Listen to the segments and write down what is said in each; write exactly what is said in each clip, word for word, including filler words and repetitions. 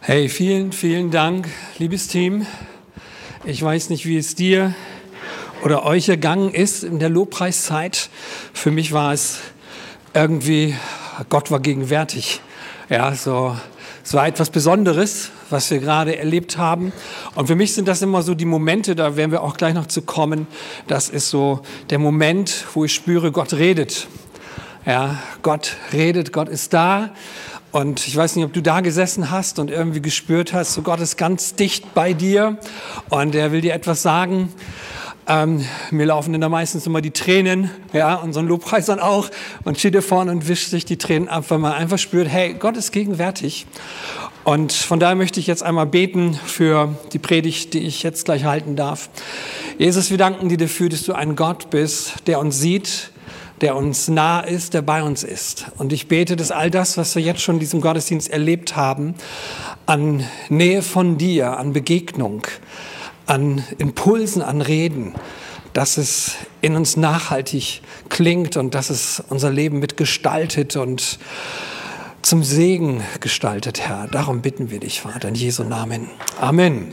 Hey, vielen, vielen Dank, liebes Team. Ich weiß nicht, wie es dir oder euch ergangen ist in der Lobpreiszeit. Für mich war es irgendwie, Gott war gegenwärtig. Ja, so, es war etwas Besonderes, was wir gerade erlebt haben. Und für mich sind das immer so die Momente, da werden wir auch gleich noch zu kommen. Das ist so der Moment, wo ich spüre, Gott redet. Ja, Gott redet, Gott ist da. Und ich weiß nicht, ob du da gesessen hast und irgendwie gespürt hast, so Gott ist ganz dicht bei dir und er will dir etwas sagen. Ähm, mir laufen dann da meistens immer die Tränen, ja, unseren Lobpreisern auch. Man steht hier vorne und wischt sich die Tränen ab, weil man einfach spürt, hey, Gott ist gegenwärtig. Und von daher möchte ich jetzt einmal beten für die Predigt, die ich jetzt gleich halten darf. Jesus, wir danken dir dafür, dass du ein Gott bist, der uns sieht, der uns nah ist, der bei uns ist. Und ich bete, dass all das, was wir jetzt schon in diesem Gottesdienst erlebt haben, an Nähe von dir, an Begegnung, an Impulsen, an Reden, dass es in uns nachhaltig klingt und dass es unser Leben mitgestaltet und zum Segen gestaltet, Herr. Darum bitten wir dich, Vater, in Jesu Namen. Amen.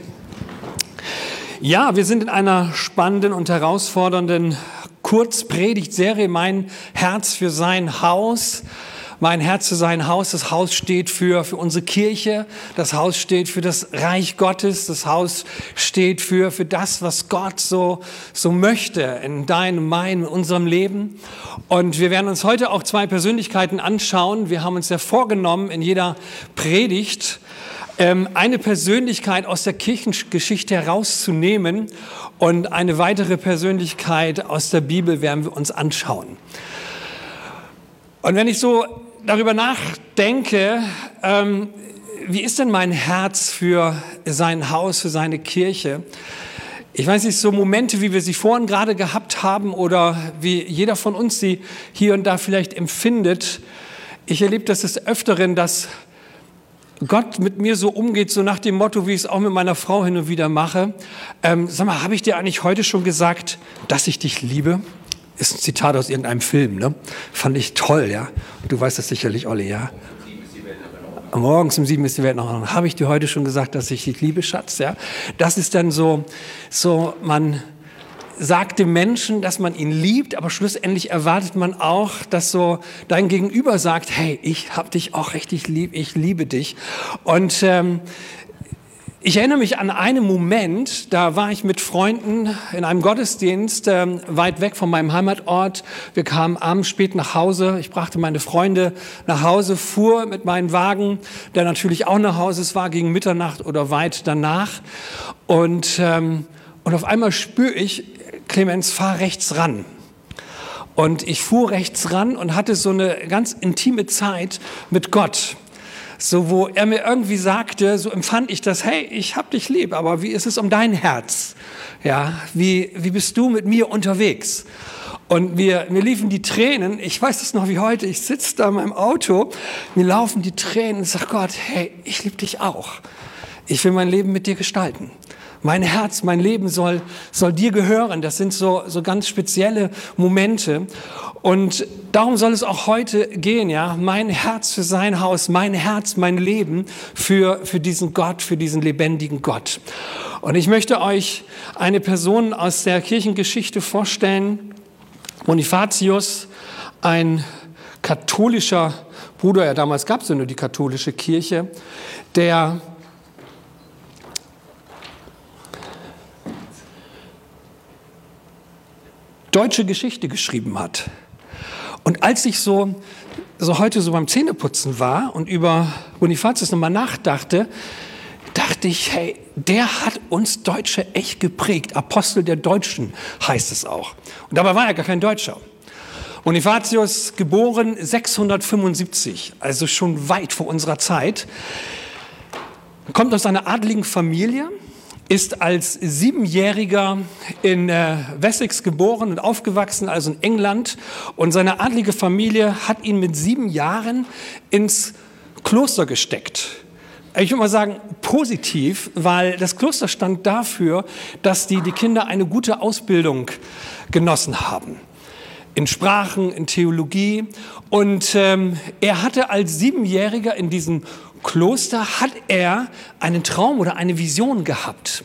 Ja, wir sind in einer spannenden und herausfordernden Kurzpredigtserie, mein Herz für sein Haus. Mein Herz für sein Haus. Das Haus steht für, für unsere Kirche. Das Haus steht für das Reich Gottes. Das Haus steht für, für das, was Gott so, so möchte in deinem, meinem, in unserem Leben. Und wir werden uns heute auch zwei Persönlichkeiten anschauen. Wir haben uns ja vorgenommen, in jeder Predigt eine Persönlichkeit aus der Kirchengeschichte herauszunehmen und eine weitere Persönlichkeit aus der Bibel werden wir uns anschauen. Und wenn ich so darüber nachdenke, ähm, wie ist denn mein Herz für sein Haus, für seine Kirche? Ich weiß nicht, so Momente, wie wir sie vorhin gerade gehabt haben oder wie jeder von uns sie hier und da vielleicht empfindet. Ich erlebe das des Öfteren, dass Gott mit mir so umgeht, so nach dem Motto, wie ich es auch mit meiner Frau hin und wieder mache. Ähm, sag mal, habe ich dir eigentlich heute schon gesagt, dass ich dich liebe? Ist ein Zitat aus irgendeinem Film, ne? Fand ich toll, ja. Du weißt das sicherlich, Olli, ja. Morgens um sieben ist die Welt noch an. Habe ich dir heute schon gesagt, dass ich dich liebe, Schatz? Ja. Das ist dann so, so man sagt dem Menschen, dass man ihn liebt, aber schlussendlich erwartet man auch, dass so dein Gegenüber sagt, hey, ich hab dich auch richtig lieb, ich liebe dich. Und ähm, ich erinnere mich an einen Moment, da war ich mit Freunden in einem Gottesdienst ähm, weit weg von meinem Heimatort. Wir kamen abends spät nach Hause. Ich brachte meine Freunde nach Hause, fuhr mit meinem Wagen, der natürlich auch nach Hause war, gegen Mitternacht oder weit danach. Und, ähm, und auf einmal spüre ich, Clemens, fahr rechts ran. Und ich fuhr rechts ran und hatte so eine ganz intime Zeit mit Gott. So, wo er mir irgendwie sagte, so empfand ich das, hey, ich hab dich lieb, aber wie ist es um dein Herz? Ja, wie, wie bist du mit mir unterwegs? Und mir, mir liefen die Tränen, ich weiß es noch wie heute, ich sitze da in meinem Auto, mir laufen die Tränen und sag Gott, hey, ich liebe dich auch. Ich will mein Leben mit dir gestalten. Mein Herz, mein Leben soll, soll dir gehören. Das sind so, so ganz spezielle Momente. Und darum soll es auch heute gehen, ja. Mein Herz für sein Haus, mein Herz, mein Leben für, für diesen Gott, für diesen lebendigen Gott. Und ich möchte euch eine Person aus der Kirchengeschichte vorstellen. Bonifatius, ein katholischer Bruder, ja, damals gab es ja nur die katholische Kirche, der deutsche Geschichte geschrieben hat. Und als ich so, so heute so beim Zähneputzen war und über Bonifatius nochmal nachdachte, dachte ich, hey, der hat uns Deutsche echt geprägt. Apostel der Deutschen heißt es auch. Und dabei war er gar kein Deutscher. Bonifatius, geboren sechshundertfünfundsiebzig, also schon weit vor unserer Zeit, kommt aus einer adligen Familie, ist als Siebenjähriger in äh, Wessex geboren und aufgewachsen, also in England. Und seine adlige Familie hat ihn mit sieben Jahren ins Kloster gesteckt. Ich würde mal sagen, positiv, weil das Kloster stand dafür, dass die, die Kinder eine gute Ausbildung genossen haben. In Sprachen, in Theologie. Und ähm, er hatte als Siebenjähriger in diesem Kloster hat er einen Traum oder eine Vision gehabt.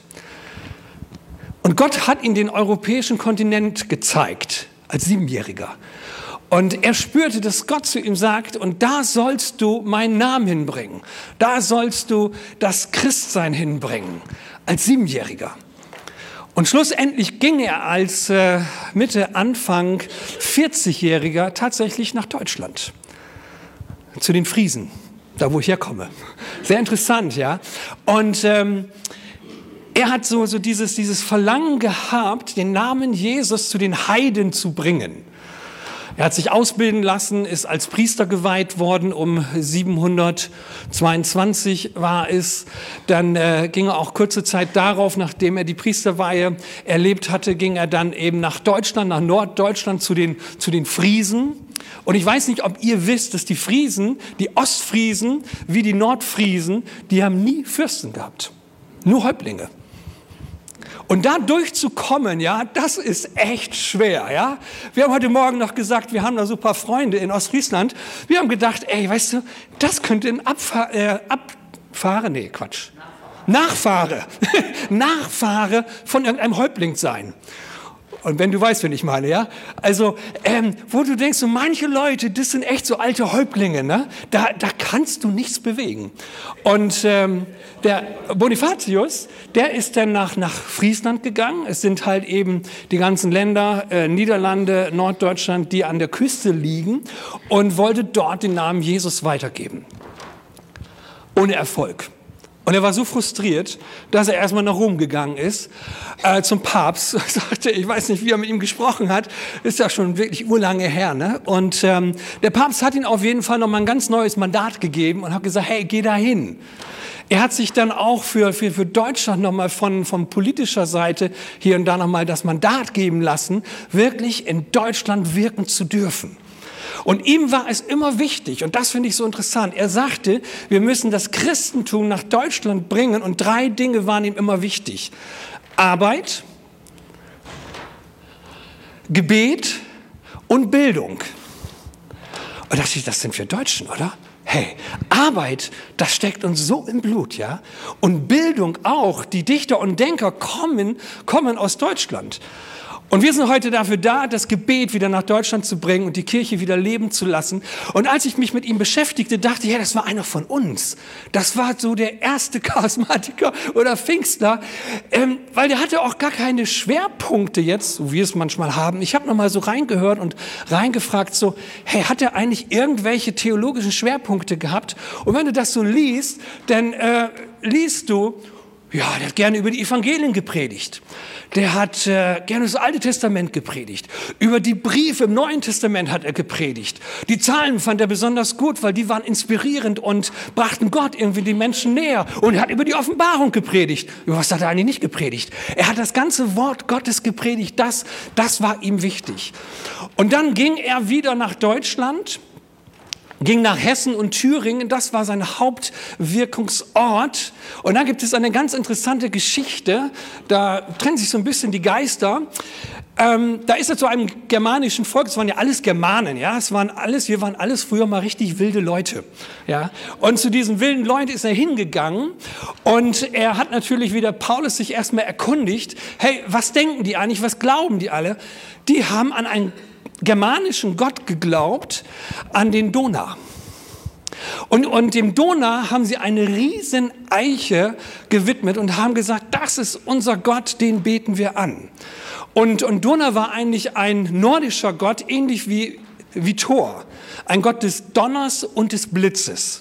Und Gott hat ihm den europäischen Kontinent gezeigt, als Siebenjähriger. Und er spürte, dass Gott zu ihm sagt, und da sollst du meinen Namen hinbringen. Da sollst du das Christsein hinbringen, als Siebenjähriger. Und schlussendlich ging er als äh, Mitte, Anfang vierzigjähriger tatsächlich nach Deutschland, zu den Friesen, da wo ich herkomme. Sehr interessant, ja. Und ähm, er hat so, so dieses, dieses Verlangen gehabt, den Namen Jesus zu den Heiden zu bringen. Er hat sich ausbilden lassen, ist als Priester geweiht worden, um siebenhundertzweiundzwanzig war es. Dann äh, ging er auch kurze Zeit darauf, nachdem er die Priesterweihe erlebt hatte, ging er dann eben nach Deutschland, nach Norddeutschland zu den, zu den Friesen. Und ich weiß nicht, ob ihr wisst, dass die Friesen, die Ostfriesen wie die Nordfriesen, die haben nie Fürsten gehabt, nur Häuptlinge. Und da durchzukommen, ja, das ist echt schwer, ja. Wir haben heute Morgen noch gesagt, wir haben da so ein paar Freunde in Ostfriesland. Wir haben gedacht, ey, weißt du, das könnte ein Abfahr äh, Abfahre, nee, Quatsch. Nachfahre. Nachfahre von irgendeinem Häuptling sein. Und wenn du weißt, wen ich meine, ja? Also, ähm, wo du denkst, so manche Leute, das sind echt so alte Häuptlinge, ne? Da, da kannst du nichts bewegen. Und ähm, der Bonifatius, der ist dann nach, nach Friesland gegangen. Es sind halt eben die ganzen Länder, äh, Niederlande, Norddeutschland, die an der Küste liegen, und wollte dort den Namen Jesus weitergeben. Ohne Erfolg. Und er war so frustriert, dass er erstmal nach Rom gegangen ist, äh, zum Papst. Sagte, ich weiß nicht, wie er mit ihm gesprochen hat, ist ja schon wirklich urlange her. Ne? Und ähm, der Papst hat ihm auf jeden Fall nochmal ein ganz neues Mandat gegeben und hat gesagt, hey, geh da hin. Er hat sich dann auch für, für, für Deutschland nochmal von, von politischer Seite hier und da nochmal das Mandat geben lassen, wirklich in Deutschland wirken zu dürfen. Und ihm war es immer wichtig, und das finde ich so interessant, er sagte, wir müssen das Christentum nach Deutschland bringen, und drei Dinge waren ihm immer wichtig. Arbeit, Gebet und Bildung. Und da dachte ich, das sind wir Deutschen, oder? Hey, Arbeit, das steckt uns so im Blut, ja? Und Bildung auch. Die Dichter und Denker kommen, kommen aus Deutschland. Und wir sind heute dafür da, das Gebet wieder nach Deutschland zu bringen und die Kirche wieder leben zu lassen. Und als ich mich mit ihm beschäftigte, dachte ich, ja, das war einer von uns. Das war so der erste Charismatiker oder Pfingstler, ähm, weil der hatte auch gar keine Schwerpunkte jetzt, so wie wir es manchmal haben. Ich habe noch mal so reingehört und reingefragt, so, hey, hat er eigentlich irgendwelche theologischen Schwerpunkte gehabt? Und wenn du das so liest, dann äh, liest du, ja, der hat gerne über die Evangelien gepredigt. Der hat äh, gerne das Alte Testament gepredigt. Über die Briefe im Neuen Testament hat er gepredigt. Die Zahlen fand er besonders gut, weil die waren inspirierend und brachten Gott irgendwie die Menschen näher. Und er hat über die Offenbarung gepredigt. Über was hat er eigentlich nicht gepredigt? Er hat das ganze Wort Gottes gepredigt. Das, das war ihm wichtig. Und dann ging er wieder nach Deutschland, ging nach Hessen und Thüringen, das war sein Hauptwirkungsort. Und dann gibt es eine ganz interessante Geschichte, da trennen sich so ein bisschen die Geister. Ähm, da ist er zu einem germanischen Volk, es waren ja alles Germanen, ja, es waren alles, wir waren alles früher mal richtig wilde Leute, ja. Und zu diesen wilden Leuten ist er hingegangen und er hat natürlich wieder Paulus sich erstmal erkundigt, hey, was denken die eigentlich, was glauben die alle? Die haben an einen germanischen Gott geglaubt, an den Donau. Und, und dem Donau haben sie eine riesen Eiche gewidmet und haben gesagt, das ist unser Gott, den beten wir an. Und, und Donau war eigentlich ein nordischer Gott, ähnlich wie, wie Thor. Ein Gott des Donners und des Blitzes.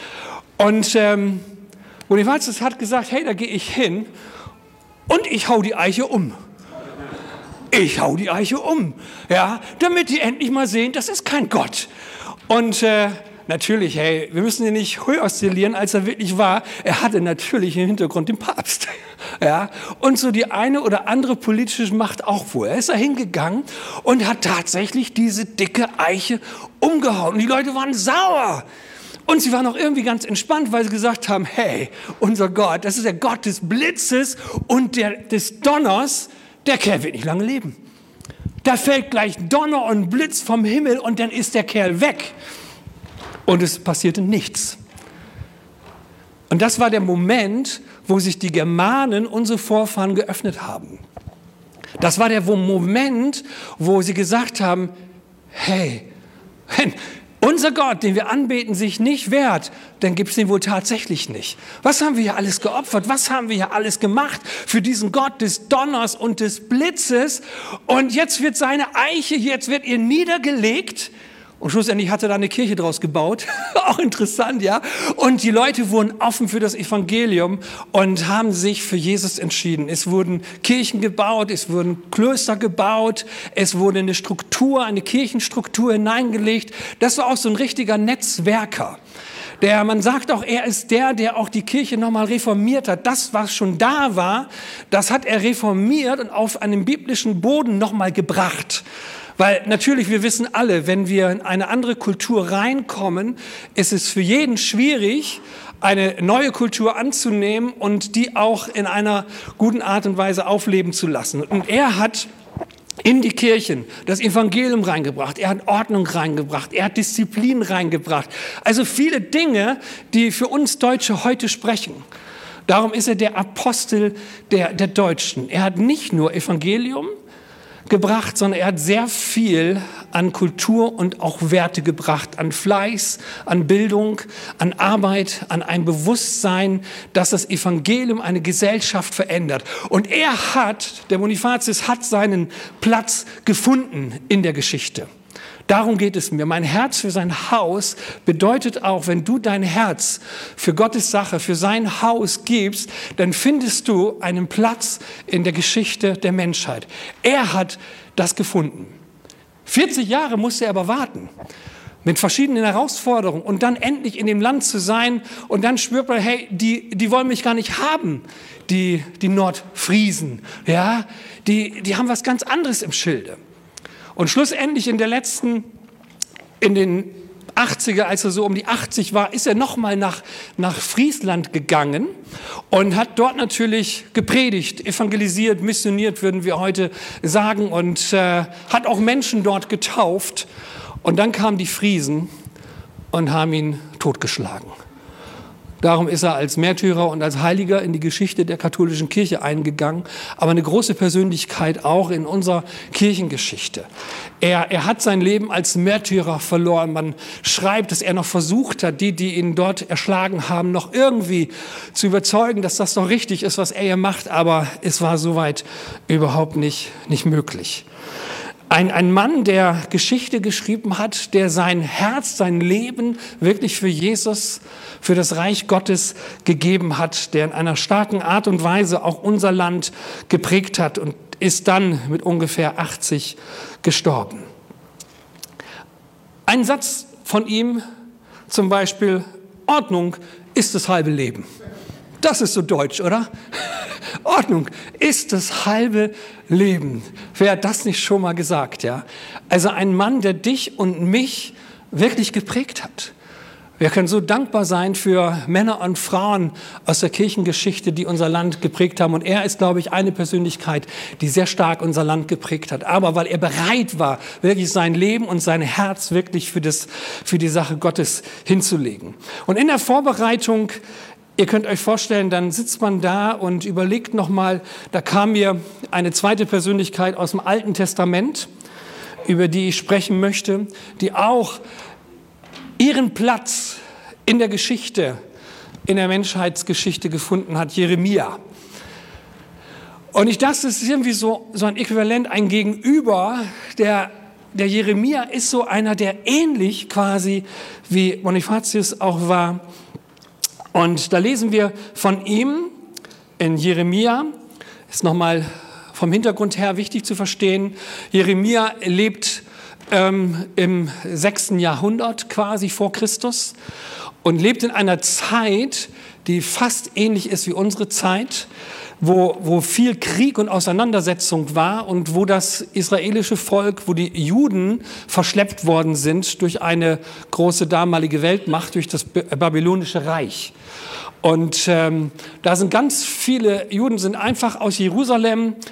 Und ähm, Bonifatius hat gesagt, hey, da gehe ich hin und ich hau die Eiche um. Ich hau die Eiche um, ja, damit die endlich mal sehen, das ist kein Gott. Und äh, natürlich, hey, wir müssen ihn nicht höher oszillieren, als er wirklich war. Er hatte natürlich im Hintergrund den Papst, ja, und so die eine oder andere politische Macht auch wohl. Er ist da hingegangen und hat tatsächlich diese dicke Eiche umgehauen. Und die Leute waren sauer. Und sie waren auch irgendwie ganz entspannt, weil sie gesagt haben, hey, unser Gott, das ist der Gott des Blitzes und der, des Donners. Der Kerl wird nicht lange leben. Da fällt gleich Donner und Blitz vom Himmel und dann ist der Kerl weg. Und es passierte nichts. Und das war der Moment, wo sich die Germanen, unsere Vorfahren, geöffnet haben. Das war der Moment, wo sie gesagt haben, hey, wenn unser Gott, den wir anbeten, sich nicht wehrt, dann gibt es ihn wohl tatsächlich nicht. Was haben wir hier alles geopfert? Was haben wir hier alles gemacht für diesen Gott des Donners und des Blitzes? Und jetzt wird seine Eiche, jetzt wird ihr niedergelegt. Und schlussendlich hat er da eine Kirche draus gebaut. Auch interessant, ja. Und die Leute wurden offen für das Evangelium und haben sich für Jesus entschieden. Es wurden Kirchen gebaut, es wurden Klöster gebaut, es wurde eine Struktur, eine Kirchenstruktur hineingelegt. Das war auch so ein richtiger Netzwerker. Der, man sagt auch, er ist der, der auch die Kirche nochmal reformiert hat. Das, was schon da war, das hat er reformiert und auf einen biblischen Boden nochmal gebracht. Weil natürlich, wir wissen alle, wenn wir in eine andere Kultur reinkommen, ist es für jeden schwierig, eine neue Kultur anzunehmen und die auch in einer guten Art und Weise aufleben zu lassen. Und er hat in die Kirchen das Evangelium reingebracht, er hat Ordnung reingebracht, er hat Disziplin reingebracht. Also viele Dinge, die für uns Deutsche heute sprechen. Darum ist er der Apostel der, der Deutschen. Er hat nicht nur Evangelium gebracht, sondern er hat sehr viel an Kultur und auch Werte gebracht, an Fleiß, an Bildung, an Arbeit, an ein Bewusstsein, dass das Evangelium eine Gesellschaft verändert. Und er hat, der Bonifatius hat seinen Platz gefunden in der Geschichte. Darum geht es mir. Mein Herz für sein Haus bedeutet auch, wenn du dein Herz für Gottes Sache, für sein Haus gibst, dann findest du einen Platz in der Geschichte der Menschheit. Er hat das gefunden. vierzig Jahre musste er aber warten, mit verschiedenen Herausforderungen und dann endlich in dem Land zu sein und dann spürt man, hey, die, die wollen mich gar nicht haben, die, die Nordfriesen, ja, die, die haben was ganz anderes im Schilde. Und schlussendlich in der letzten, in den achtziger, als er so um die achtzig war, ist er nochmal nach, nach Friesland gegangen und hat dort natürlich gepredigt, evangelisiert, missioniert, würden wir heute sagen, und äh, hat auch Menschen dort getauft. Und dann kamen die Friesen und haben ihn totgeschlagen. Darum ist er als Märtyrer und als Heiliger in die Geschichte der katholischen Kirche eingegangen, aber eine große Persönlichkeit auch in unserer Kirchengeschichte. Er, er hat sein Leben als Märtyrer verloren. Man schreibt, dass er noch versucht hat, die, die ihn dort erschlagen haben, noch irgendwie zu überzeugen, dass das doch richtig ist, was er hier macht, aber es war soweit überhaupt nicht, nicht möglich. Ein, ein Mann, der Geschichte geschrieben hat, der sein Herz, sein Leben wirklich für Jesus, für das Reich Gottes gegeben hat, der in einer starken Art und Weise auch unser Land geprägt hat und ist dann mit ungefähr achtzig gestorben. Ein Satz von ihm, zum Beispiel, Ordnung ist das halbe Leben. Das ist so deutsch, oder? Ordnung ist das halbe Leben. Wer hat das nicht schon mal gesagt, ja? Also ein Mann, der dich und mich wirklich geprägt hat. Wir können so dankbar sein für Männer und Frauen aus der Kirchengeschichte, die unser Land geprägt haben. Und er ist, glaube ich, eine Persönlichkeit, die sehr stark unser Land geprägt hat. Aber weil er bereit war, wirklich sein Leben und sein Herz wirklich für das, für die Sache Gottes hinzulegen. Und in der Vorbereitung, ihr könnt euch vorstellen, dann sitzt man da und überlegt nochmal, da kam mir eine zweite Persönlichkeit aus dem Alten Testament, über die ich sprechen möchte, die auch ihren Platz in der Geschichte, in der Menschheitsgeschichte gefunden hat, Jeremia. Und ich dachte, das ist irgendwie so, so ein Äquivalent, ein Gegenüber, der, der Jeremia ist so einer, der ähnlich quasi wie Bonifatius auch war. Und da lesen wir von ihm in Jeremia, ist nochmal vom Hintergrund her wichtig zu verstehen. Jeremia lebt ähm, im sechsten Jahrhundert quasi vor Christus und lebt in einer Zeit, die fast ähnlich ist wie unsere Zeit, wo, wo viel Krieg und Auseinandersetzung war und wo das israelische Volk, wo die Juden verschleppt worden sind durch eine große damalige Weltmacht, durch das babylonische Reich. Und ähm, da sind ganz viele Juden sind einfach aus Jerusalem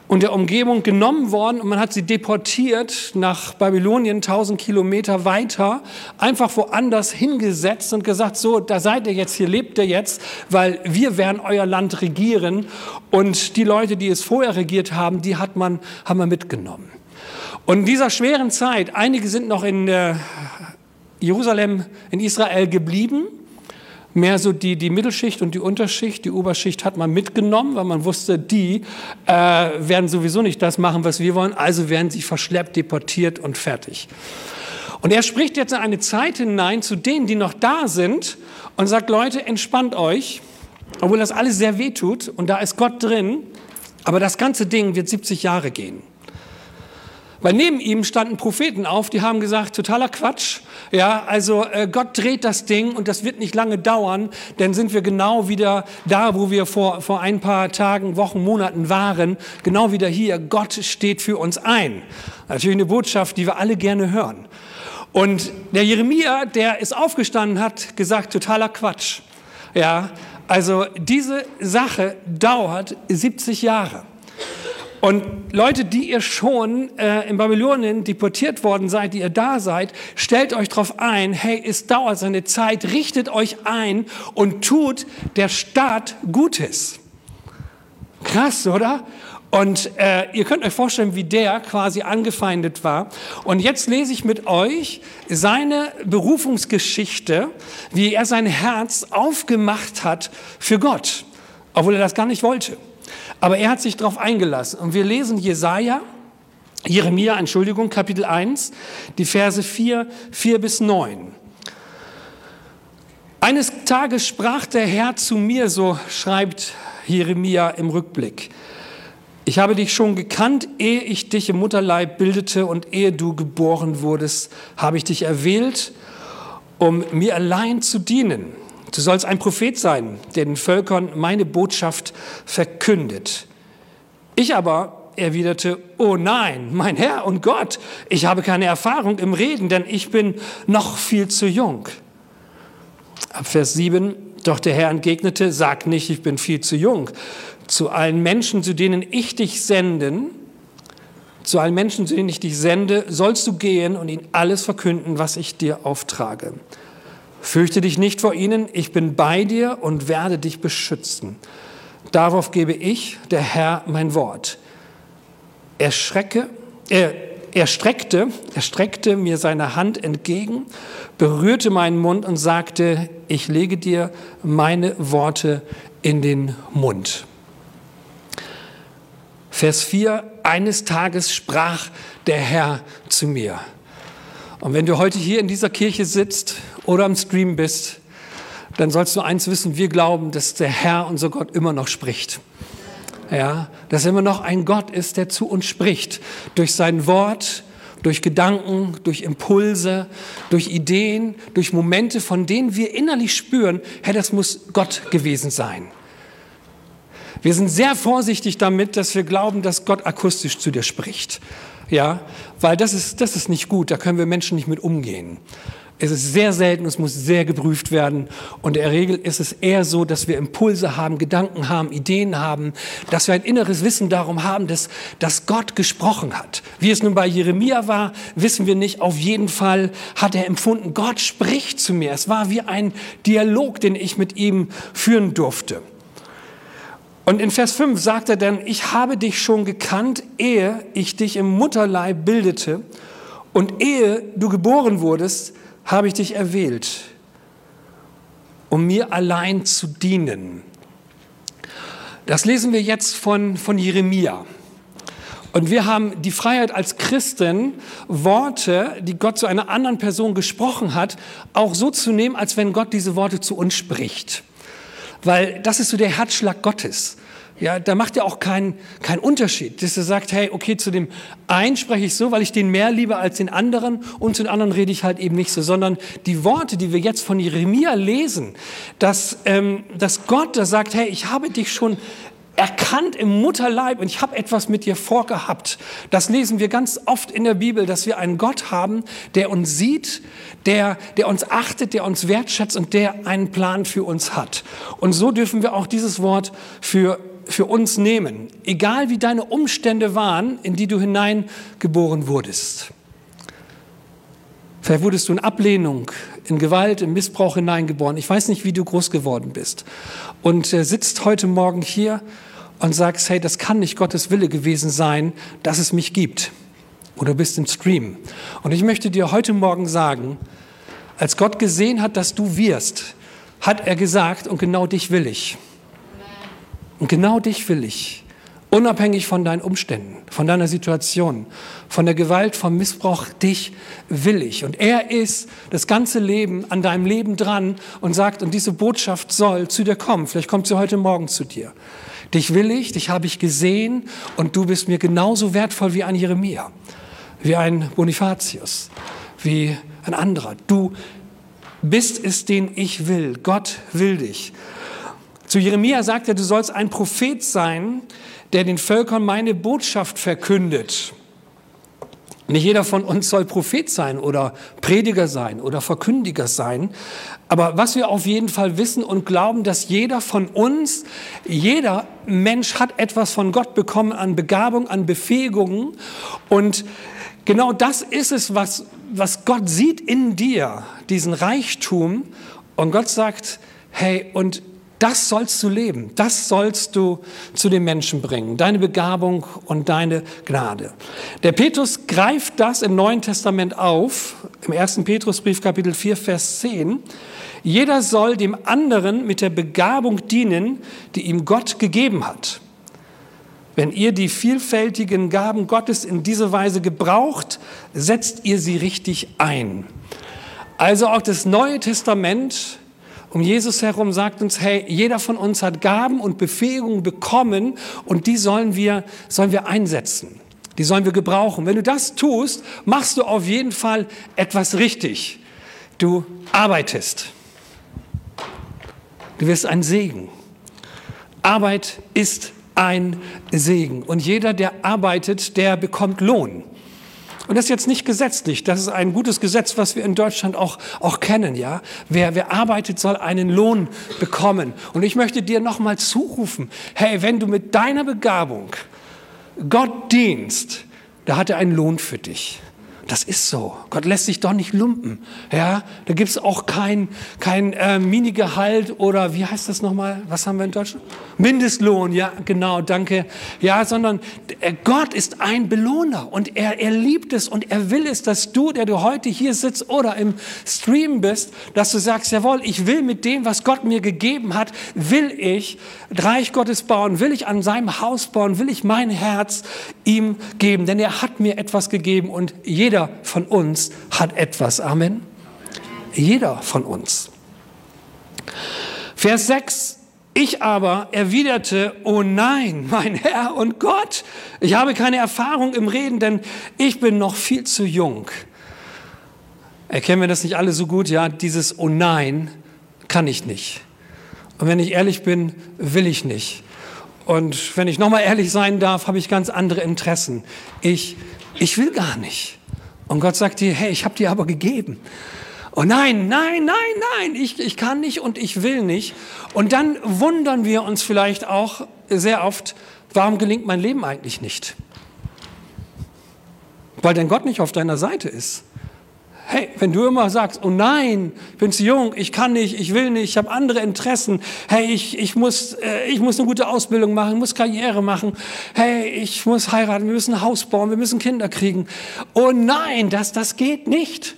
und der Umgebung genommen worden und man hat sie deportiert nach Babylonien, tausend Kilometer weiter, einfach woanders hingesetzt und gesagt, so, da seid ihr jetzt, hier lebt ihr jetzt, weil wir werden euer Land regieren und die Leute, die es vorher regiert haben, die hat man, haben wir mitgenommen. Und in dieser schweren Zeit, einige sind noch in äh, Jerusalem, in Israel geblieben, mehr so die, die Mittelschicht und die Unterschicht. Die Oberschicht hat man mitgenommen, weil man wusste, die äh, werden sowieso nicht das machen, was wir wollen. Also werden sie verschleppt, deportiert und fertig. Und er spricht jetzt in eine Zeit hinein zu denen, die noch da sind und sagt, Leute, entspannt euch, obwohl das alles sehr weh tut und da ist Gott drin. Aber das ganze Ding wird siebzig Jahre gehen. Weil neben ihm standen Propheten auf, die haben gesagt, totaler Quatsch. Ja, also äh, Gott dreht das Ding und das wird nicht lange dauern, dann sind wir genau wieder da, wo wir vor, vor ein paar Tagen, Wochen, Monaten waren. Genau wieder hier, Gott steht für uns ein. Natürlich eine Botschaft, die wir alle gerne hören. Und der Jeremia, der ist aufgestanden, hat gesagt, totaler Quatsch. Ja, also diese Sache dauert siebzig Jahre. Und Leute, die ihr schon äh, in Babylonien deportiert worden seid, die ihr da seid, stellt euch darauf ein, hey, es dauert seine Zeit, richtet euch ein und tut der Staat Gutes. Krass, oder? Und äh, ihr könnt euch vorstellen, wie der quasi angefeindet war. Und jetzt lese ich mit euch seine Berufungsgeschichte, wie er sein Herz aufgemacht hat für Gott, obwohl er das gar nicht wollte. Aber er hat sich darauf eingelassen. Und wir lesen Jesaja, Jeremia, Entschuldigung, Kapitel eins, die Verse vier, vier bis neun. Eines Tages sprach der Herr zu mir, so schreibt Jeremia im Rückblick. Ich habe dich schon gekannt, ehe ich dich im Mutterleib bildete und ehe du geboren wurdest, habe ich dich erwählt, um mir allein zu dienen. Du sollst ein Prophet sein, der den Völkern meine Botschaft verkündet. Ich aber erwiderte, oh nein, mein Herr und Gott, ich habe keine Erfahrung im Reden, denn ich bin noch viel zu jung. Ab Vers sieben, doch der Herr entgegnete, sag nicht, ich bin viel zu jung. Zu allen Menschen, zu denen ich dich senden, zu allen Menschen, zu denen ich dich sende, sollst du gehen und ihnen alles verkünden, was ich dir auftrage. Fürchte dich nicht vor ihnen, ich bin bei dir und werde dich beschützen. Darauf gebe ich, der Herr, mein Wort. Er, schrecke, er, er, streckte, er streckte mir seine Hand entgegen, berührte meinen Mund und sagte, ich lege dir meine Worte in den Mund. Vers vier, eines Tages sprach der Herr zu mir. Und wenn du heute hier in dieser Kirche sitzt oder am Stream bist, dann sollst du eins wissen, wir glauben, dass der Herr, unser Gott, immer noch spricht. Ja, dass er immer noch ein Gott ist, der zu uns spricht. Durch sein Wort, durch Gedanken, durch Impulse, durch Ideen, durch Momente, von denen wir innerlich spüren, hey, das muss Gott gewesen sein. Wir sind sehr vorsichtig damit, dass wir glauben, dass Gott akustisch zu dir spricht. Ja, weil das ist, das ist nicht gut, da können wir Menschen nicht mit umgehen. Es ist sehr selten, es muss sehr geprüft werden und in der Regel ist es eher so, dass wir Impulse haben, Gedanken haben, Ideen haben, dass wir ein inneres Wissen darum haben, dass, dass Gott gesprochen hat. Wie es nun bei Jeremia war, wissen wir nicht. Auf jeden Fall hat er empfunden, Gott spricht zu mir. Es war wie ein Dialog, den ich mit ihm führen durfte. Und in Vers fünf sagt er dann, ich habe dich schon gekannt, ehe ich dich im Mutterleib bildete und ehe du geboren wurdest, habe ich dich erwählt, um mir allein zu dienen. Das lesen wir jetzt von, von Jeremia. Und wir haben die Freiheit als Christen, Worte, die Gott zu einer anderen Person gesprochen hat, auch so zu nehmen, als wenn Gott diese Worte zu uns spricht. Weil das ist so der Herzschlag Gottes. Ja, da macht er auch keinen keinen Unterschied, dass er sagt, hey, okay, zu dem einen spreche ich so, weil ich den mehr liebe als den anderen und zu den anderen rede ich halt eben nicht so, sondern die Worte, die wir jetzt von Jeremia lesen, dass, ähm, dass Gott da sagt, hey, ich habe dich schon erkannt im Mutterleib und ich habe etwas mit dir vorgehabt. Das lesen wir ganz oft in der Bibel, dass wir einen Gott haben, der uns sieht, der, der uns achtet, der uns wertschätzt und der einen Plan für uns hat. Und so dürfen wir auch dieses Wort für für uns nehmen, egal wie deine Umstände waren, in die du hineingeboren wurdest. Vielleicht wurdest du in Ablehnung, in Gewalt, in Missbrauch hineingeboren. Ich weiß nicht, wie du groß geworden bist. Und äh, sitzt heute Morgen hier und sagst, hey, das kann nicht Gottes Wille gewesen sein, dass es mich gibt. Oder bist im Stream. Und ich möchte dir heute Morgen sagen, als Gott gesehen hat, dass du wirst, hat er gesagt, und genau dich will ich. Und genau dich will ich. Unabhängig von deinen Umständen, von deiner Situation, von der Gewalt, vom Missbrauch, dich will ich. Und er ist das ganze Leben an deinem Leben dran und sagt, und diese Botschaft soll zu dir kommen. Vielleicht kommt sie heute Morgen zu dir. Dich will ich, dich habe ich gesehen und du bist mir genauso wertvoll wie ein Jeremia, wie ein Bonifatius, wie ein anderer. Du bist es, den ich will. Gott will dich. Zu Jeremia sagt er, du sollst ein Prophet sein, der den Völkern meine Botschaft verkündet. Nicht jeder von uns soll Prophet sein oder Prediger sein oder Verkündiger sein. Aber was wir auf jeden Fall wissen und glauben, dass jeder von uns, jeder Mensch hat etwas von Gott bekommen an Begabung, an Befähigungen. Und genau das ist es, was, was Gott sieht in dir, diesen Reichtum. Und Gott sagt, hey, und das sollst du leben, das sollst du zu den Menschen bringen, deine Begabung und deine Gnade. Der Petrus greift das im Neuen Testament auf, im ersten Petrusbrief Kapitel vier, Vers zehn. Jeder soll dem anderen mit der Begabung dienen, die ihm Gott gegeben hat. Wenn ihr die vielfältigen Gaben Gottes in dieser Weise gebraucht, setzt ihr sie richtig ein. Also auch das Neue Testament um Jesus herum sagt uns, hey, jeder von uns hat Gaben und Befähigungen bekommen und die sollen wir, sollen wir einsetzen. Die sollen wir gebrauchen. Wenn du das tust, machst du auf jeden Fall etwas richtig. Du arbeitest. Du wirst ein Segen. Arbeit ist ein Segen. Und jeder, der arbeitet, der bekommt Lohn. Und das ist jetzt nicht gesetzlich. Das ist ein gutes Gesetz, was wir in Deutschland auch, auch kennen. Ja? Wer, wer arbeitet, soll einen Lohn bekommen. Und ich möchte dir nochmal zurufen, hey, wenn du mit deiner Begabung Gott dienst, da hat er einen Lohn für dich. Das ist so. Gott lässt sich doch nicht lumpen. Ja, da gibt es auch kein, kein äh, Minigehalt oder wie heißt das nochmal? Was haben wir in Deutschland? Mindestlohn, ja, genau, danke. Ja, sondern äh, Gott ist ein Belohner und er, er liebt es und er will es, dass du, der du heute hier sitzt oder im Stream bist, dass du sagst, jawohl, ich will mit dem, was Gott mir gegeben hat, will ich Reich Gottes bauen, will ich an seinem Haus bauen, will ich mein Herz ihm geben, denn er hat mir etwas gegeben und jeder von uns hat etwas. Amen. Jeder von uns. Vers sechs. Ich aber erwiderte, oh nein, mein Herr und Gott, ich habe keine Erfahrung im Reden, denn ich bin noch viel zu jung. Erkennen wir das nicht alle so gut? Ja, dieses oh nein kann ich nicht. Und wenn ich ehrlich bin, will ich nicht. Und wenn ich nochmal ehrlich sein darf, habe ich ganz andere Interessen. Ich, ich will gar nicht. Und Gott sagt dir, hey, ich habe dir aber gegeben. Oh nein, nein, nein, nein, ich, ich kann nicht und ich will nicht. Und dann wundern wir uns vielleicht auch sehr oft, warum gelingt mein Leben eigentlich nicht? Weil dein Gott nicht auf deiner Seite ist. Hey, wenn du immer sagst, oh nein, ich bin zu jung, ich kann nicht, ich will nicht, ich habe andere Interessen. Hey, ich, ich, muss, äh, ich muss eine gute Ausbildung machen, ich muss Karriere machen. Hey, ich muss heiraten, wir müssen ein Haus bauen, wir müssen Kinder kriegen. Oh nein, das, das geht nicht.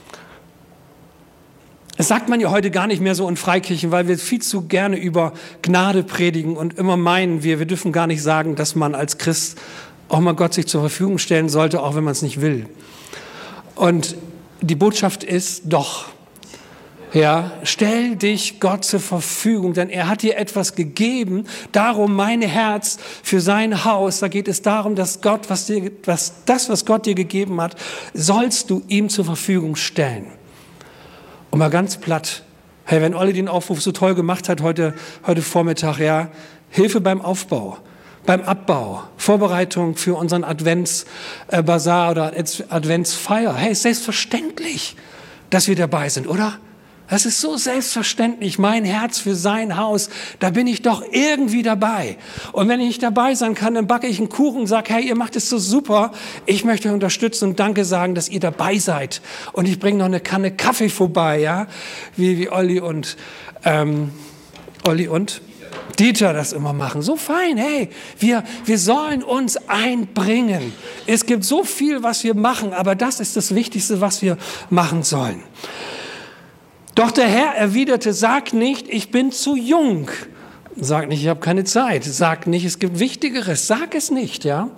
Das sagt man ja heute gar nicht mehr so in Freikirchen, weil wir viel zu gerne über Gnade predigen und immer meinen wir, wir dürfen gar nicht sagen, dass man als Christ auch mal Gott sich zur Verfügung stellen sollte, auch wenn man es nicht will. Und die Botschaft ist doch, ja, stell dich Gott zur Verfügung, denn er hat dir etwas gegeben. Darum mein Herz für sein Haus. Da geht es darum, dass Gott, was dir, was, das, was Gott dir gegeben hat, sollst du ihm zur Verfügung stellen. Und mal ganz platt, hey, wenn Olli den Aufruf so toll gemacht hat heute, heute Vormittag, ja, Hilfe beim Aufbau. Beim Abbau, Vorbereitung für unseren Adventsbasar oder Adventsfeier. Hey, ist selbstverständlich, dass wir dabei sind, oder? Das ist so selbstverständlich, mein Herz für sein Haus, da bin ich doch irgendwie dabei. Und wenn ich nicht dabei sein kann, dann backe ich einen Kuchen und sage, hey, ihr macht es so super, ich möchte euch unterstützen und danke sagen, dass ihr dabei seid. Und ich bringe noch eine Kanne Kaffee vorbei, ja, wie, wie Olli und, ähm, Olli und Dieter das immer machen. So fein, hey, wir, wir sollen uns einbringen. Es gibt so viel, was wir machen, aber das ist das Wichtigste, was wir machen sollen. Doch der Herr erwiderte, sag nicht, ich bin zu jung. Sag nicht, ich habe keine Zeit. Sag nicht, es gibt Wichtigeres. Sag es nicht, ja.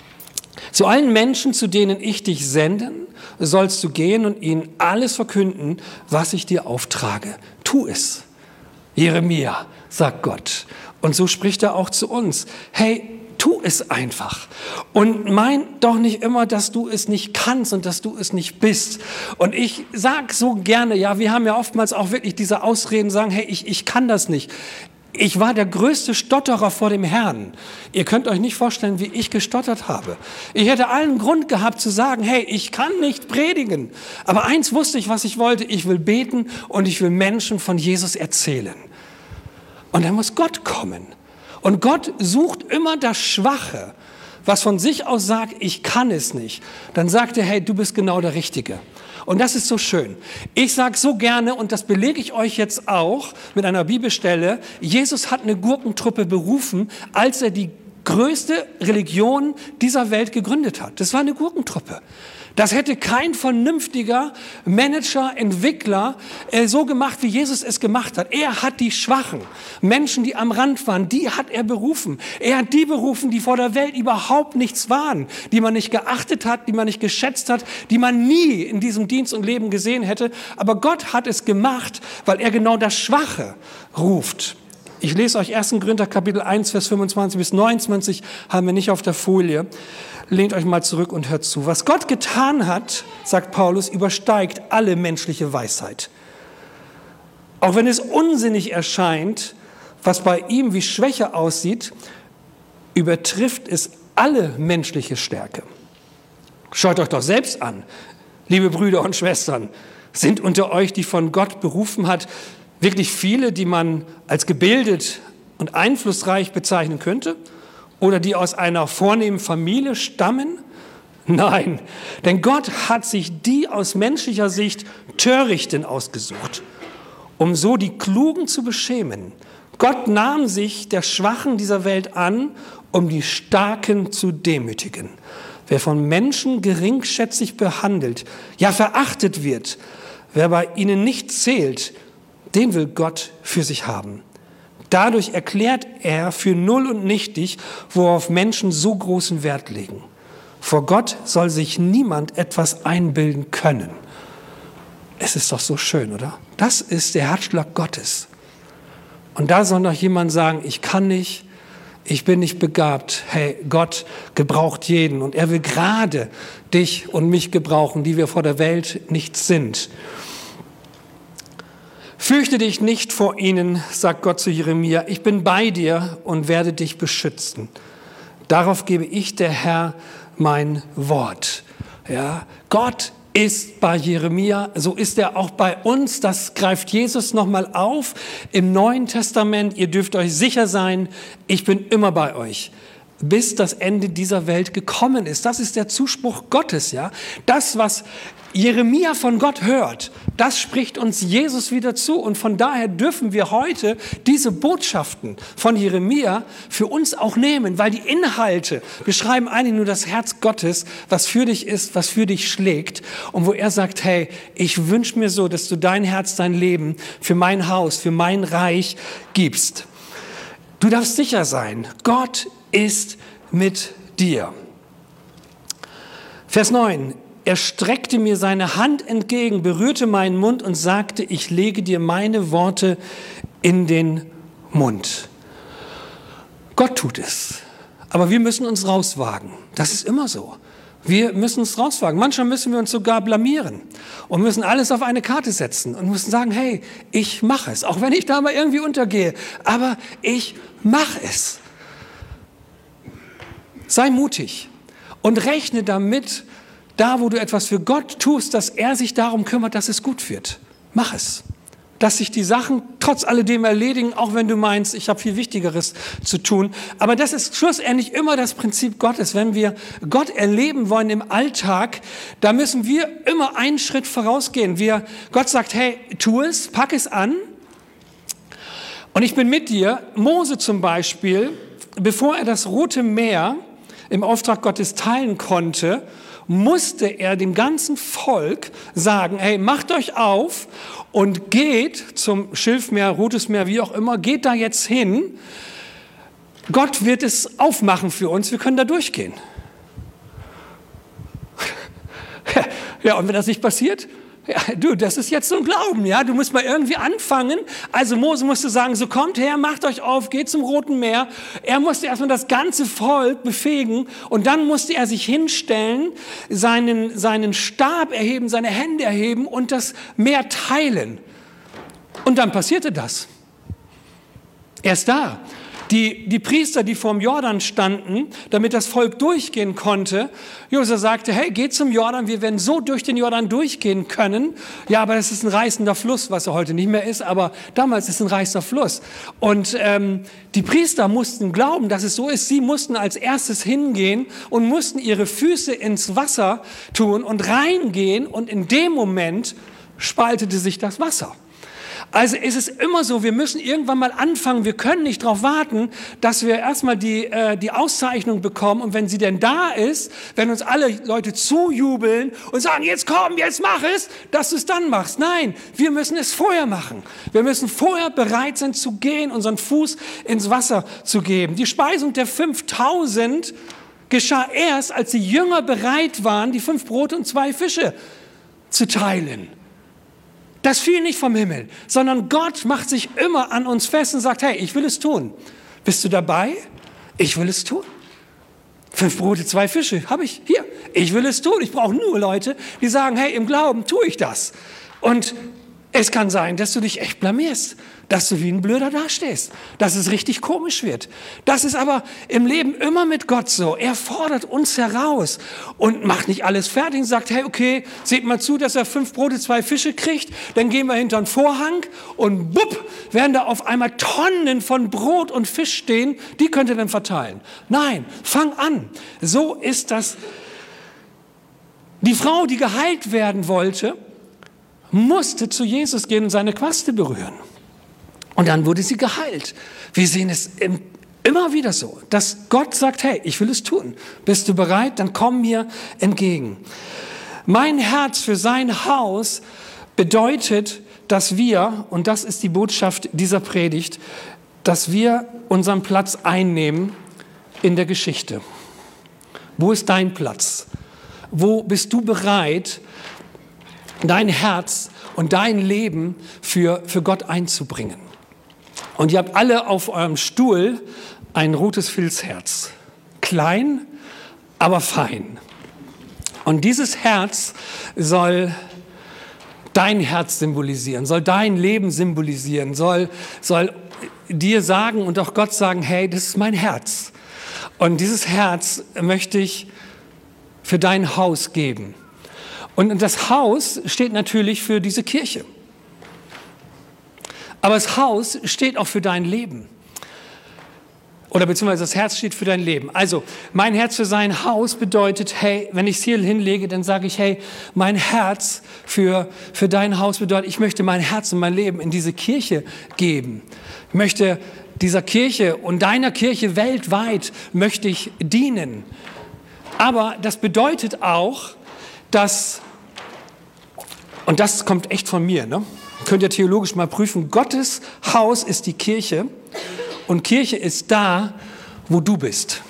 Zu allen Menschen, zu denen ich dich senden, sollst du gehen und ihnen alles verkünden, was ich dir auftrage. Tu es. Jeremia, sagt Gott. Und so spricht er auch zu uns. Hey, tu es einfach. Und mein doch nicht immer, dass du es nicht kannst und dass du es nicht bist. Und ich sag so gerne, ja, wir haben ja oftmals auch wirklich diese Ausreden, sagen, hey, ich, ich kann das nicht. Ich war der größte Stotterer vor dem Herrn. Ihr könnt euch nicht vorstellen, wie ich gestottert habe. Ich hätte allen Grund gehabt zu sagen, hey, ich kann nicht predigen. Aber eins wusste ich, was ich wollte. Ich will beten und ich will Menschen von Jesus erzählen. Und dann muss Gott kommen. Und Gott sucht immer das Schwache, was von sich aus sagt, ich kann es nicht. Dann sagt er, hey, du bist genau der Richtige. Und das ist so schön. Ich sage so gerne, und das belege ich euch jetzt auch mit einer Bibelstelle, Jesus hat eine Gurkentruppe berufen, als er die größte Religion dieser Welt gegründet hat. Das war eine Gurkentruppe. Das hätte kein vernünftiger Manager, Entwickler äh, so gemacht, wie Jesus es gemacht hat. Er hat die Schwachen, Menschen, die am Rand waren, die hat er berufen. Er hat die berufen, die vor der Welt überhaupt nichts waren, die man nicht geachtet hat, die man nicht geschätzt hat, die man nie in diesem Dienst und Leben gesehen hätte. Aber Gott hat es gemacht, weil er genau das Schwache ruft. Ich lese euch ersten Korinther Kapitel eins, Vers fünfundzwanzig bis neunundzwanzig, haben wir nicht auf der Folie. Lehnt euch mal zurück und hört zu. Was Gott getan hat, sagt Paulus, übersteigt alle menschliche Weisheit. Auch wenn es unsinnig erscheint, was bei ihm wie Schwäche aussieht, übertrifft es alle menschliche Stärke. Schaut euch doch selbst an, liebe Brüder und Schwestern. Sind unter euch, die von Gott berufen hat, wirklich viele, die man als gebildet und einflussreich bezeichnen könnte? Oder die aus einer vornehmen Familie stammen? Nein, denn Gott hat sich die aus menschlicher Sicht Törichten ausgesucht, um so die Klugen zu beschämen. Gott nahm sich der Schwachen dieser Welt an, um die Starken zu demütigen. Wer von Menschen geringschätzig behandelt, ja verachtet wird, wer bei ihnen nicht zählt, den will Gott für sich haben. Dadurch erklärt er für null und nichtig, worauf Menschen so großen Wert legen. Vor Gott soll sich niemand etwas einbilden können. Es ist doch so schön, oder? Das ist der Herzschlag Gottes. Und da soll noch jemand sagen, ich kann nicht, ich bin nicht begabt. Hey, Gott gebraucht jeden und er will gerade dich und mich gebrauchen, die wir vor der Welt nicht sind. Fürchte dich nicht vor ihnen, sagt Gott zu Jeremia, ich bin bei dir und werde dich beschützen. Darauf gebe ich, der Herr, mein Wort. Ja, Gott ist bei Jeremia, so ist er auch bei uns. Das greift Jesus nochmal auf im Neuen Testament. Ihr dürft euch sicher sein, ich bin immer bei euch, bis das Ende dieser Welt gekommen ist. Das ist der Zuspruch Gottes, ja. Das, was Jeremia von Gott hört, das spricht uns Jesus wieder zu. Und von daher dürfen wir heute diese Botschaften von Jeremia für uns auch nehmen, weil die Inhalte beschreiben eigentlich nur das Herz Gottes, was für dich ist, was für dich schlägt. Und wo er sagt, hey, ich wünsche mir so, dass du dein Herz, dein Leben für mein Haus, für mein Reich gibst. Du darfst sicher sein, Gott ist mit dir. Vers neun. Er streckte mir seine Hand entgegen, berührte meinen Mund und sagte, ich lege dir meine Worte in den Mund. Gott tut es, aber wir müssen uns rauswagen. Das ist immer so. Wir müssen uns rauswagen. Manchmal müssen wir uns sogar blamieren und müssen alles auf eine Karte setzen und müssen sagen, hey, ich mache es, auch wenn ich da mal irgendwie untergehe, aber ich mache es. Sei mutig und rechne damit, da, wo du etwas für Gott tust, dass er sich darum kümmert, dass es gut wird. Mach es. dass sich die Sachen trotz alledem erledigen, auch wenn du meinst, ich habe viel Wichtigeres zu tun. Aber das ist schlussendlich immer das Prinzip Gottes. Wenn wir Gott erleben wollen im Alltag, da müssen wir immer einen Schritt vorausgehen. Wir, Gott sagt, hey, tu es, pack es an und ich bin mit dir. Mose zum Beispiel, bevor er das Rote Meer im Auftrag Gottes teilen konnte, musste er dem ganzen Volk sagen, hey, macht euch auf und geht zum Schilfmeer, Rotes Meer, wie auch immer, geht da jetzt hin. Gott wird es aufmachen für uns, wir können da durchgehen. Ja, und wenn das nicht passiert, ja, du, das ist jetzt so ein Glauben, ja, du musst mal irgendwie anfangen. Also Mose musste sagen, so kommt her, macht euch auf, geht zum Roten Meer. Er musste erstmal das ganze Volk befähigen und dann musste er sich hinstellen, seinen, seinen Stab erheben, seine Hände erheben und das Meer teilen. Und dann passierte das. Erst da. Die, die Priester, die vorm Jordan standen, damit das Volk durchgehen konnte, Josua sagte, hey, geht zum Jordan, wir werden so durch den Jordan durchgehen können. Ja, aber das ist ein reißender Fluss, was er heute nicht mehr ist, aber damals ist es ein reißender Fluss. Und ähm, die Priester mussten glauben, dass es so ist. Sie mussten als erstes hingehen und mussten ihre Füße ins Wasser tun und reingehen und in dem Moment spaltete sich das Wasser. Also ist es immer so, wir müssen irgendwann mal anfangen, wir können nicht darauf warten, dass wir erstmal die, äh, die Auszeichnung bekommen und wenn sie denn da ist, wenn uns alle Leute zujubeln und sagen, jetzt komm, jetzt mach es, dass du es dann machst. Nein, wir müssen es vorher machen. Wir müssen vorher bereit sein zu gehen, unseren Fuß ins Wasser zu geben. Die Speisung der fünftausend geschah erst, als die Jünger bereit waren, die fünf Brote und zwei Fische zu teilen. Das fiel nicht vom Himmel, sondern Gott macht sich immer an uns fest und sagt, hey, ich will es tun. Bist du dabei? Ich will es tun. Fünf Brote, zwei Fische, habe ich hier. Ich will es tun. Ich brauche nur Leute, die sagen, hey, im Glauben tue ich das. Und es kann sein, dass du dich echt blamierst, dass du wie ein Blöder dastehst, dass es richtig komisch wird. Das ist aber im Leben immer mit Gott so. Er fordert uns heraus und macht nicht alles fertig und sagt, hey, okay, seht mal zu, dass er fünf Brote, zwei Fische kriegt, dann gehen wir hinter den Vorhang und bupp, werden da auf einmal Tonnen von Brot und Fisch stehen, die könnt ihr dann verteilen. Nein, fang an. So ist das. Die Frau, die geheilt werden wollte, musste zu Jesus gehen und seine Quaste berühren. Und dann wurde sie geheilt. Wir sehen es im, immer wieder so, dass Gott sagt, hey, ich will es tun. Bist du bereit? Dann komm mir entgegen. Mein Herz für sein Haus bedeutet, dass wir, und das ist die Botschaft dieser Predigt, dass wir unseren Platz einnehmen in der Geschichte. Wo ist dein Platz? Wo bist du bereit, dein Herz und dein Leben für, für Gott einzubringen? Und ihr habt alle auf eurem Stuhl ein rotes Filzherz. Klein, aber fein. Und dieses Herz soll dein Herz symbolisieren, soll dein Leben symbolisieren, soll, soll dir sagen und auch Gott sagen, hey, das ist mein Herz. Und dieses Herz möchte ich für dein Haus geben. Und das Haus steht natürlich für diese Kirche. Aber das Haus steht auch für dein Leben. Oder beziehungsweise das Herz steht für dein Leben. Also mein Herz für sein Haus bedeutet, hey, wenn ich es hier hinlege, dann sage ich, hey, mein Herz für, für dein Haus bedeutet, ich möchte mein Herz und mein Leben in diese Kirche geben. Ich möchte dieser Kirche und deiner Kirche weltweit möchte ich dienen. Aber das bedeutet auch, dass, und das kommt echt von mir, ne? Könnt ihr theologisch mal prüfen, Gottes Haus ist die Kirche und Kirche ist da, wo du bist.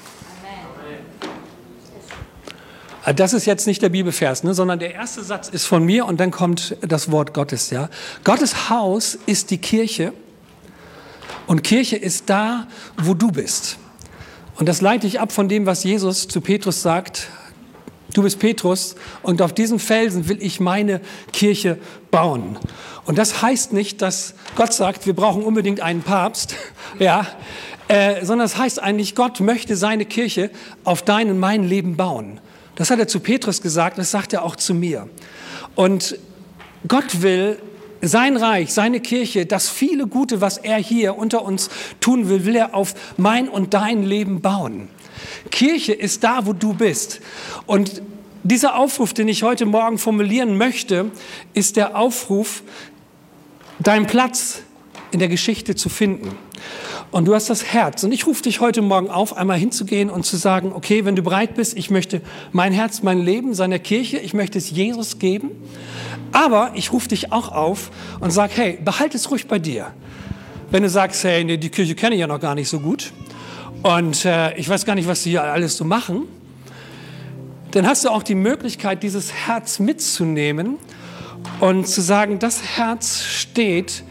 Amen. Das ist jetzt nicht der Bibelvers, ne, sondern der erste Satz ist von mir und dann kommt das Wort Gottes. Ja? Gottes Haus ist die Kirche und Kirche ist da, wo du bist. Und das leite ich ab von dem, was Jesus zu Petrus sagt. Du bist Petrus und auf diesen Felsen will ich meine Kirche bauen. Und das heißt nicht, dass Gott sagt, wir brauchen unbedingt einen Papst, ja, äh, sondern es heißt eigentlich, Gott möchte seine Kirche auf dein und mein Leben bauen. Das hat er zu Petrus gesagt, das sagt er auch zu mir. Und Gott will sein Reich, seine Kirche, das viele Gute, was er hier unter uns tun will, will er auf mein und dein Leben bauen. Kirche ist da, wo du bist. Und dieser Aufruf, den ich heute Morgen formulieren möchte, ist der Aufruf, deinen Platz in der Geschichte zu finden. Und du hast das Herz. Und ich rufe dich heute Morgen auf, einmal hinzugehen und zu sagen, okay, wenn du bereit bist, ich möchte mein Herz, mein Leben, seiner Kirche, ich möchte es Jesus geben. Aber ich rufe dich auch auf und sage, hey, behalte es ruhig bei dir. Wenn du sagst, hey, nee, die Kirche kenne ich ja noch gar nicht so gut und äh, ich weiß gar nicht, was die hier alles so machen, dann hast du auch die Möglichkeit, dieses Herz mitzunehmen und zu sagen, das Herz steht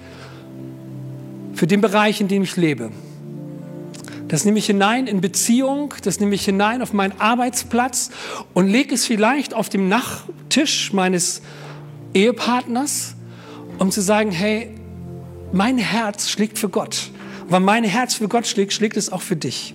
für den Bereich, in dem ich lebe. Das nehme ich hinein in Beziehung, das nehme ich hinein auf meinen Arbeitsplatz und lege es vielleicht auf dem Nachttisch meines Ehepartners, um zu sagen, hey, mein Herz schlägt für Gott. Weil mein Herz für Gott schlägt, schlägt es auch für dich.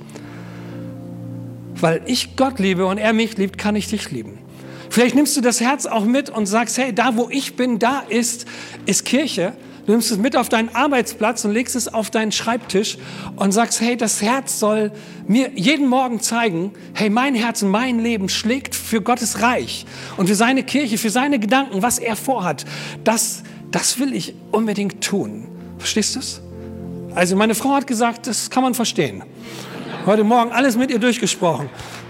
Weil ich Gott liebe und er mich liebt, kann ich dich lieben. Vielleicht nimmst du das Herz auch mit und sagst, hey, da wo ich bin, da ist, ist Kirche. Du nimmst es mit auf deinen Arbeitsplatz und legst es auf deinen Schreibtisch und sagst, hey, das Herz soll mir jeden Morgen zeigen, hey, mein Herz und mein Leben schlägt für Gottes Reich und für seine Kirche, für seine Gedanken, was er vorhat. Das, das will ich unbedingt tun. Verstehst du es? Also meine Frau hat gesagt, das kann man verstehen. Heute Morgen alles mit ihr durchgesprochen.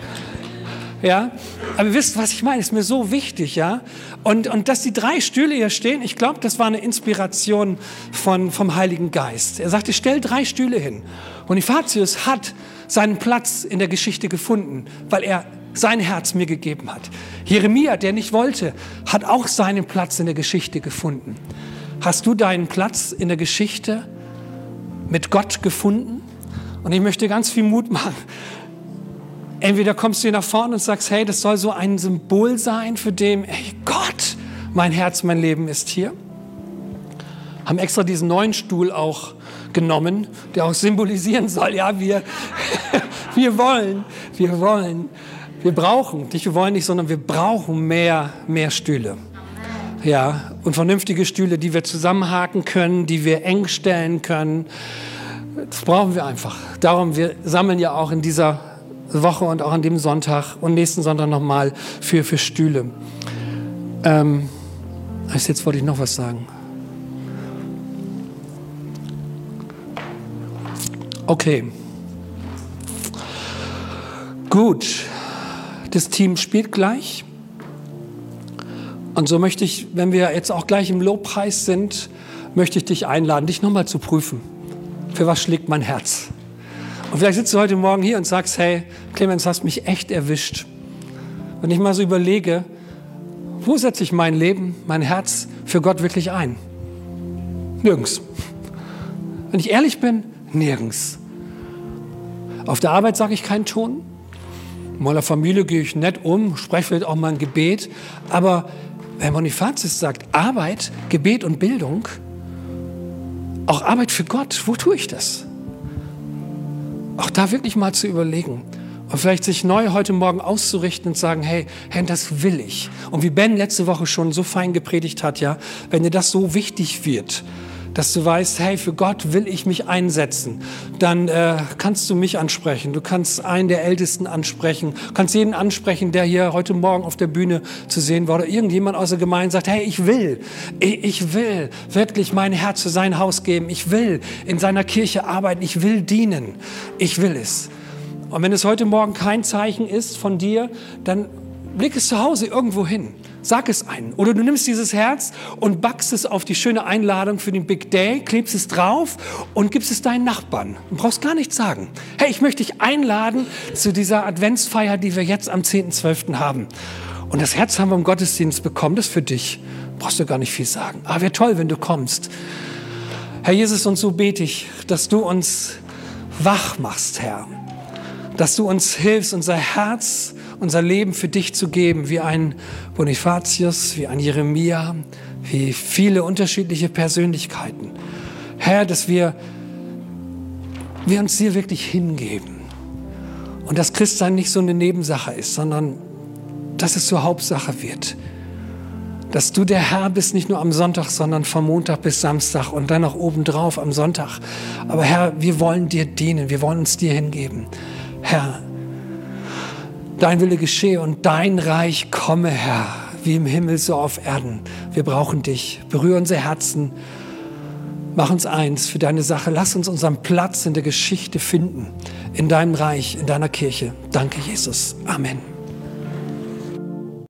Ja, aber ihr wisst, was ich meine, ist mir so wichtig, ja. Und, und dass die drei Stühle hier stehen, ich glaube, das war eine Inspiration von, vom Heiligen Geist. Er sagte, stell drei Stühle hin. Bonifatius hat seinen Platz in der Geschichte gefunden, weil er sein Herz mir gegeben hat. Jeremia, der nicht wollte, hat auch seinen Platz in der Geschichte gefunden. Hast du deinen Platz in der Geschichte mit Gott gefunden? Und ich möchte ganz viel Mut machen. Entweder kommst du hier nach vorne und sagst, hey, das soll so ein Symbol sein für den, hey Gott, mein Herz, mein Leben ist hier. Haben extra diesen neuen Stuhl auch genommen, der auch symbolisieren soll, ja, wir, wir wollen, wir wollen, wir brauchen, nicht wir wollen nicht, sondern wir brauchen mehr, mehr Stühle. Ja, und vernünftige Stühle, die wir zusammenhaken können, die wir eng stellen können. Das brauchen wir einfach. Darum, wir sammeln ja auch in dieser Woche und auch an dem Sonntag und nächsten Sonntag nochmal für, für Stühle. Ähm, jetzt wollte ich noch was sagen. Okay. Gut. Das Team spielt gleich. Und so möchte ich, wenn wir jetzt auch gleich im Lobpreis sind, möchte ich dich einladen, dich nochmal zu prüfen. Für was schlägt mein Herz? Und vielleicht sitzt du heute Morgen hier und sagst, hey, Clemens, hast mich echt erwischt. Wenn ich mal so überlege, wo setze ich mein Leben, mein Herz für Gott wirklich ein? Nirgends. Wenn ich ehrlich bin, nirgends. Auf der Arbeit sage ich keinen Ton. In meiner Familie gehe ich nett um, spreche vielleicht auch mal ein Gebet. Aber wenn Bonifatius sagt, Arbeit, Gebet und Bildung, auch Arbeit für Gott, wo tue ich das? Auch da wirklich mal zu überlegen und vielleicht sich neu heute Morgen auszurichten und sagen, hey, hey, das will ich. Und wie Ben letzte Woche schon so fein gepredigt hat, ja, wenn dir das so wichtig wird, dass du weißt, hey, für Gott will ich mich einsetzen, dann äh, kannst du mich ansprechen. Du kannst einen der Ältesten ansprechen, kannst jeden ansprechen, der hier heute Morgen auf der Bühne zu sehen war oder irgendjemand aus der Gemeinde sagt, hey, ich will, ich, ich will wirklich mein Herz für sein Haus geben. Ich will in seiner Kirche arbeiten. Ich will dienen. Ich will es. Und wenn es heute Morgen kein Zeichen ist von dir, dann blick es zu Hause irgendwo hin. Sag es einen. Oder du nimmst dieses Herz und backst es auf die schöne Einladung für den Big Day, klebst es drauf und gibst es deinen Nachbarn. Du brauchst gar nichts sagen. Hey, ich möchte dich einladen zu dieser Adventsfeier, die wir jetzt am zehnten zwölften haben. Und das Herz haben wir im Gottesdienst bekommen, das ist für dich. Brauchst du gar nicht viel sagen. Aber wäre toll, wenn du kommst. Herr Jesus, und so bete ich, dass du uns wach machst, Herr. Dass du uns hilfst, unser Herz, unser Leben für dich zu geben, wie ein Bonifatius, wie ein Jeremia, wie viele unterschiedliche Persönlichkeiten. Herr, dass wir, wir uns dir wirklich hingeben und dass Christsein nicht so eine Nebensache ist, sondern dass es zur Hauptsache wird. dass du der Herr bist, nicht nur am Sonntag, sondern von Montag bis Samstag und dann noch obendrauf am Sonntag. Aber Herr, wir wollen dir dienen, wir wollen uns dir hingeben. Herr, dein Wille geschehe und dein Reich komme, Herr, wie im Himmel, so auf Erden. Wir brauchen dich. Berühre unser Herzen. Mach uns eins für deine Sache. Lass uns unseren Platz in der Geschichte finden, in deinem Reich, in deiner Kirche. Danke, Jesus. Amen.